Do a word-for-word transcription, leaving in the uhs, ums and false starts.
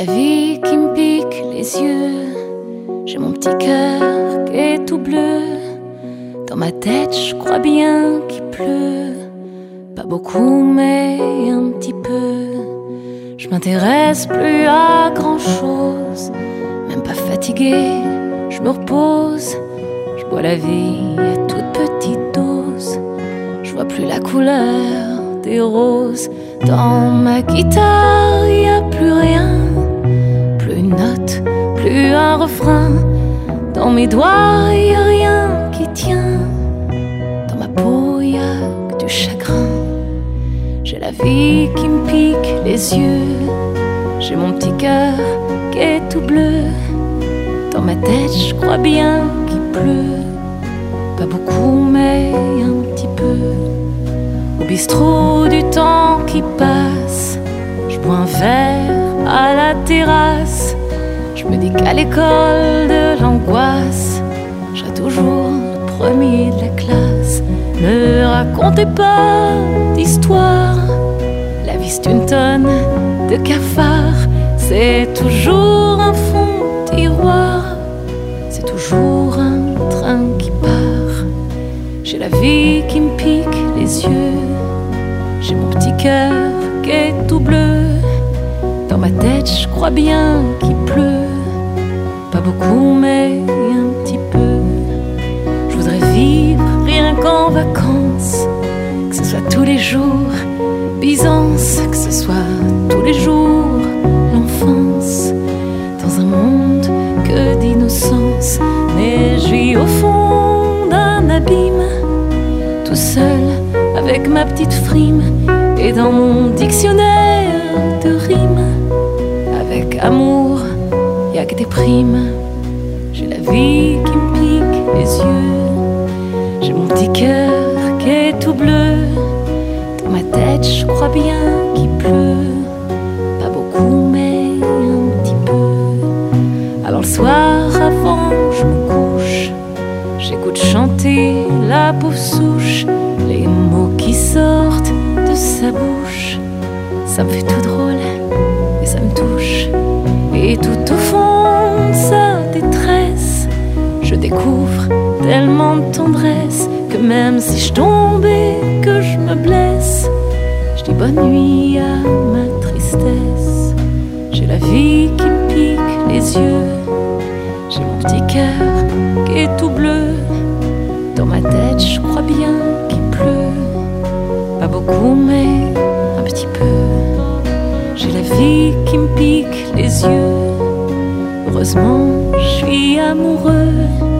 la vie qui me pique les yeux. J'ai mon petit cœur qui est tout bleu. Dans ma tête, je crois bien qu'il pleut. Pas beaucoup, mais un petit peu. Je m'intéresse plus à grand chose. Même pas fatiguée, je me repose. Je bois la vie à toute petite dose. Je vois plus la couleur des roses. Dans ma guitare, y a plus rien. Plus une note, plus un refrain. Dans mes doigts, y a rien qui tient. Dans ma peau, y a que du chagrin. J'ai la vie qui me pique les yeux. J'ai mon petit cœur qui est tout bleu. Dans ma tête, je crois bien qu'il pleut. Pas beaucoup, mais un petit peu. Au bistrot du temps qui passe, je bois un verre à la terrasse. Je me dis qu'à l'école de l'angoisse, je serai toujours le premier de la classe. Ne racontez pas d'histoire. La vie c'est une tonne de cafards. C'est toujours un fond de tiroir. C'est toujours un train qui part. J'ai la vie qui me pique les yeux. J'ai mon petit cœur qui est tout bleu. Dans ma tête je crois bien qu'il pleut. Pas beaucoup mais un petit peu. Je voudrais vivre rien qu'en vacances. Que ce soit tous les jours Byzance. Que ce soit tous les jours l'enfance. Dans un monde que d'innocence. Mais je vis au fond d'un abîme. Tout seul avec ma petite frime. Et dans mon dictionnaire de rimes, avec amour, y'a que des primes. J'ai la vie qui me pique les yeux. J'ai mon petit cœur qui est tout bleu. Dans ma tête je crois bien qu'il pleut. Pas beaucoup mais un petit peu. Alors le soir avant je me couche, j'écoute chanter la pauvre souche. Les mots qui sortent de sa bouche, ça me fait tout drôle et ça me touche. Et tout au fond de sa détresse, je découvre tellement de tendresse que même si je tombe et que je me blesse, je dis bonne nuit à ma tristesse. J'ai la vie qui me pique les yeux. J'ai mon petit cœur qui est tout bleu. Dans ma tête je crois bien qu'il pleut. Pas beaucoup mais un petit peu. J'ai la vie qui me pique les yeux. Heureusement je suis amoureux.